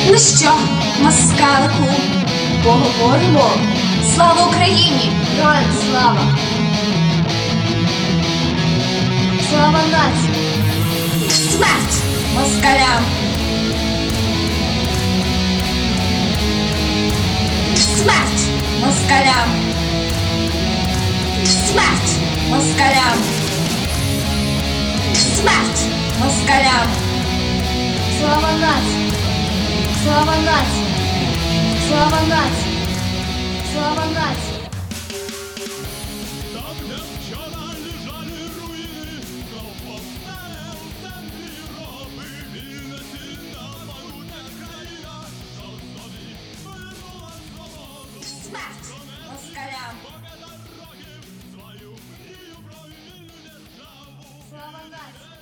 Ну що, москалику, поговоримо? Слава Україні! Героям слава! Слава нації! Смерть москалям! Смерть москалям! Смерть москалям! Смерть москалям! Слава нації! Слава нації! Слава нації! Слава нації! Там, где вчера лежали руины, кровь повстая в центре Европы, и насильно могутная краина, создали вернула свободу. Смерть москалям! По дороге в свою мрію про вільну державу. Слава нації!